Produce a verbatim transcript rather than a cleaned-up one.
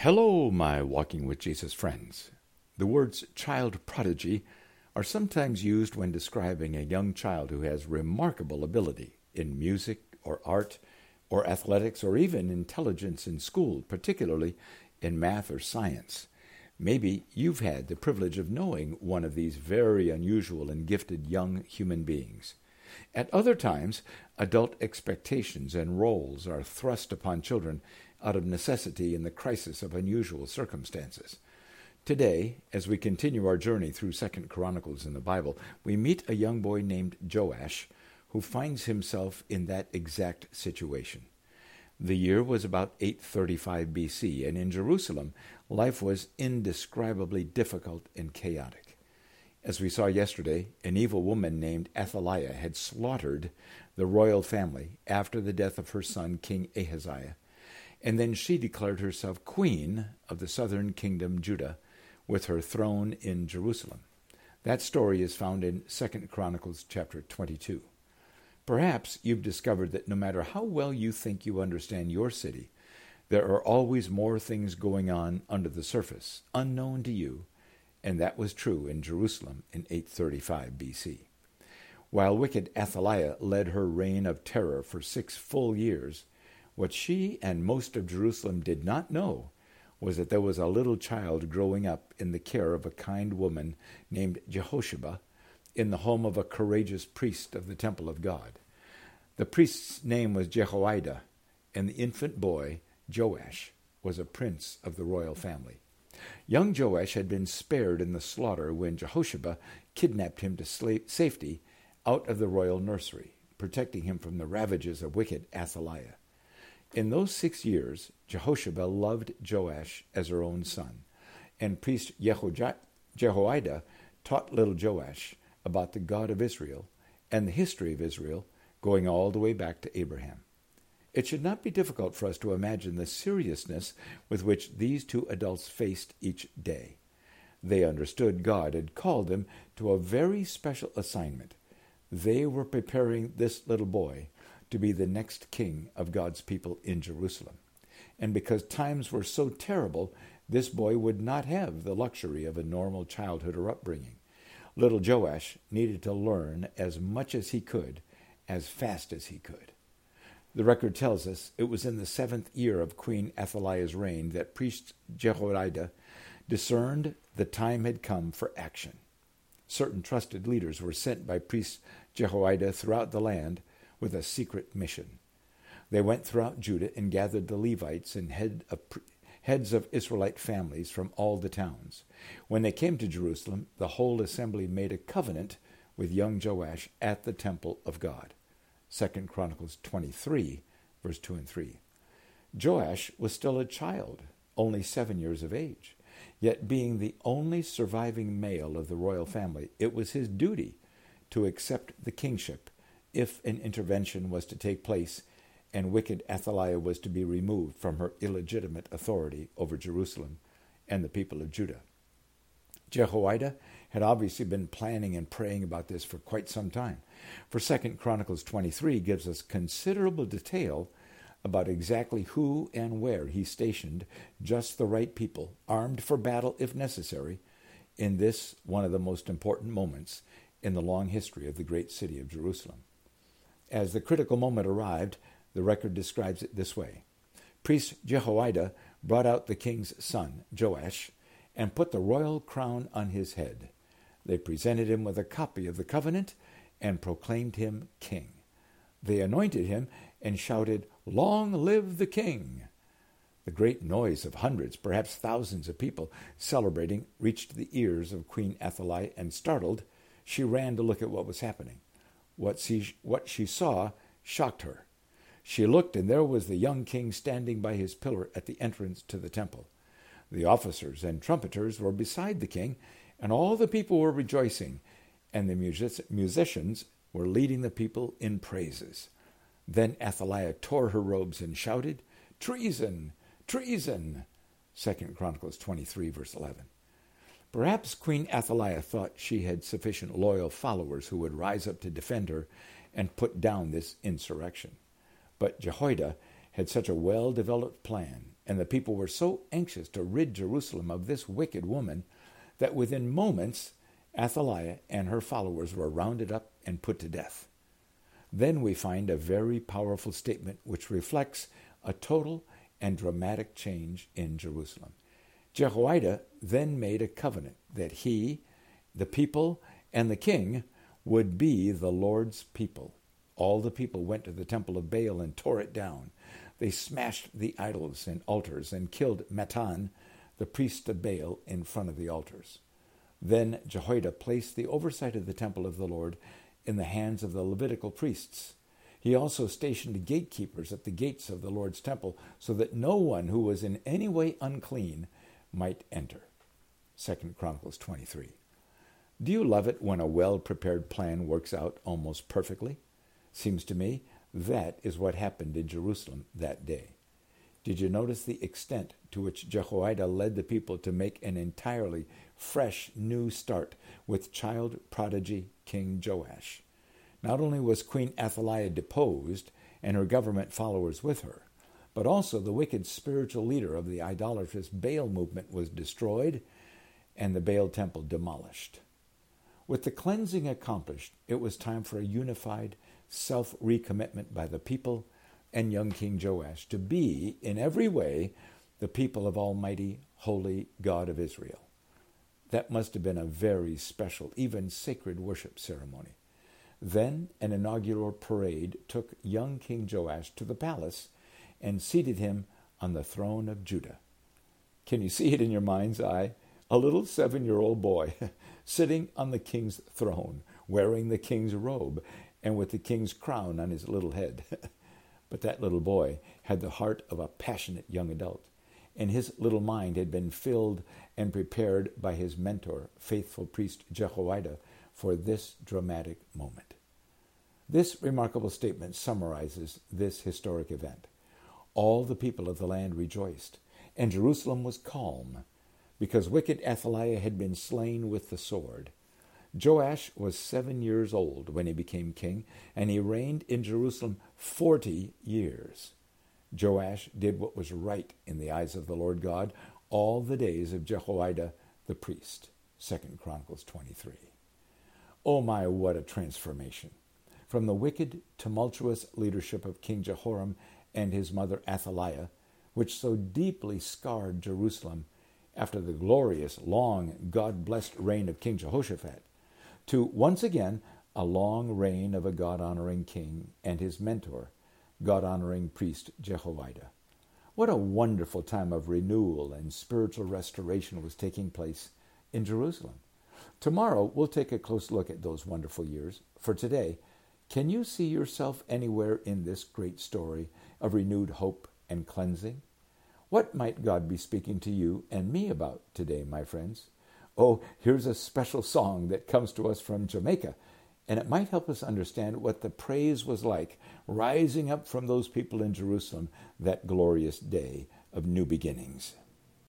Hello, my Walking with Jesus friends. The words child prodigy are sometimes used when describing a young child who has remarkable ability in music or art or athletics or even intelligence in school, particularly in math or science. Maybe you've had the privilege of knowing one of these very unusual and gifted young human beings. At other times, adult expectations and roles are thrust upon children out of necessity in the crisis of unusual circumstances. Today, as we continue our journey through Second Chronicles in the Bible, we meet a young boy named Joash who finds himself in that exact situation. The year was about eight thirty-five B C, and in Jerusalem, life was indescribably difficult and chaotic. As we saw yesterday, an evil woman named Athaliah had slaughtered the royal family after the death of her son, King Ahaziah, and then she declared herself queen of the southern kingdom, Judah, with her throne in Jerusalem. That story is found in Second Chronicles chapter twenty-two. Perhaps you've discovered that no matter how well you think you understand your city, there are always more things going on under the surface, unknown to you, and that was true in Jerusalem in eight thirty-five B C. While wicked Athaliah led her reign of terror for six full years, what she and most of Jerusalem did not know was that there was a little child growing up in the care of a kind woman named Jehosheba in the home of a courageous priest of the temple of God. The priest's name was Jehoiada, and the infant boy, Joash, was a prince of the royal family. Young Joash had been spared in the slaughter when Jehosheba kidnapped him to sla- safety out of the royal nursery, protecting him from the ravages of wicked Athaliah. In those six years, Jehosheba loved Joash as her own son, and priest Jehoja- Jehoiada taught little Joash about the God of Israel and the history of Israel, going all the way back to Abraham. It should not be difficult for us to imagine the seriousness with which these two adults faced each day. They understood God had called them to a very special assignment. They were preparing this little boy to be the next king of God's people in Jerusalem. And because times were so terrible, this boy would not have the luxury of a normal childhood or upbringing. Little Joash needed to learn as much as he could, as fast as he could. The record tells us it was in the seventh year of Queen Athaliah's reign that priest Jehoiada discerned the time had come for action. Certain trusted leaders were sent by priest Jehoiada throughout the land with a secret mission. They went throughout Judah and gathered the Levites and head of, heads of Israelite families from all the towns. When they came to Jerusalem, the whole assembly made a covenant with young Joash at the temple of God. Second Chronicles twenty-three, verse two and three. Joash was still a child, only seven years of age. Yet being the only surviving male of the royal family, it was his duty to accept the kingship if an intervention was to take place and wicked Athaliah was to be removed from her illegitimate authority over Jerusalem and the people of Judah. Jehoiada had obviously been planning and praying about this for quite some time, for Second Chronicles twenty-three gives us considerable detail about exactly who and where he stationed just the right people, armed for battle if necessary, in this one of the most important moments in the long history of the great city of Jerusalem. As the critical moment arrived, the record describes it this way. Priest Jehoiada brought out the king's son, Joash, and put the royal crown on his head. They presented him with a copy of the covenant and proclaimed him king. They anointed him and shouted, "Long live the king!" The great noise of hundreds, perhaps thousands of people celebrating reached the ears of Queen Athaliah, and startled, she ran to look at what was happening. What she, what she saw shocked her. She looked, and there was the young king standing by his pillar at the entrance to the temple. The officers and trumpeters were beside the king, and all the people were rejoicing, and the music- musicians were leading the people in praises. Then Athaliah tore her robes and shouted, "Treason! Treason!" Second Chronicles twenty-three, verse eleven. Perhaps Queen Athaliah thought she had sufficient loyal followers who would rise up to defend her and put down this insurrection. But Jehoiada had such a well-developed plan And the people were so anxious to rid Jerusalem of this wicked woman that within moments Athaliah and her followers were rounded up and put to death. Then we find a very powerful statement which reflects a total and dramatic change in Jerusalem. Jehoiada then made a covenant that he, the people, and the king would be the Lord's people. All the people went to the temple of Baal and tore it down. They smashed the idols and altars and killed Mattan, the priest of Baal, in front of the altars. Then Jehoiada placed the oversight of the temple of the Lord in the hands of the Levitical priests. He also stationed gatekeepers at the gates of the Lord's temple so that no one who was in any way unclean might enter. Second Chronicles twenty-three. Do you love it when a well-prepared plan works out almost perfectly? Seems to me that is what happened in Jerusalem that day. Did you notice the extent to which Jehoiada led the people to make an entirely fresh new start with child prodigy King Joash? Not only was Queen Athaliah deposed and her government followers with her, but also the wicked spiritual leader of the idolatrous Baal movement was destroyed and the Baal temple demolished. With the cleansing accomplished, it was time for a unified self-recommitment by the people and young King Joash to be, in every way, the people of Almighty, Holy God of Israel. That must have been a very special, even sacred worship ceremony. Then an inaugural parade took young King Joash to the palace and seated him on the throne of Judah. Can you see it in your mind's eye? A little seven-year-old boy sitting on the king's throne, wearing the king's robe and with the king's crown on his little head. But that little boy had the heart of a passionate young adult, and his little mind had been filled and prepared by his mentor, faithful priest Jehoiada, for this dramatic moment. This remarkable statement summarizes this historic event. All the people of the land rejoiced, and Jerusalem was calm, because wicked Athaliah had been slain with the sword. Joash was seven years old when he became king, and he reigned in Jerusalem forty years. Joash did what was right in the eyes of the Lord God all the days of Jehoiada the priest. Second Chronicles twenty-three. Oh my, what a transformation! From the wicked, tumultuous leadership of King Jehoram and his mother Athaliah, which so deeply scarred Jerusalem after the glorious, long, God-blessed reign of King Jehoshaphat, to once again a long reign of a God-honoring king and his mentor, God-honoring priest Jehoiada. What a wonderful time of renewal and spiritual restoration was taking place in Jerusalem. Tomorrow, we'll take a close look at those wonderful years. For today, can you see yourself anywhere in this great story of renewed hope and cleansing? What might God be speaking to you and me about today, my friends? Oh, here's a special song that comes to us from Jamaica, and it might help us understand what the praise was like rising up from those people in Jerusalem that glorious day of new beginnings.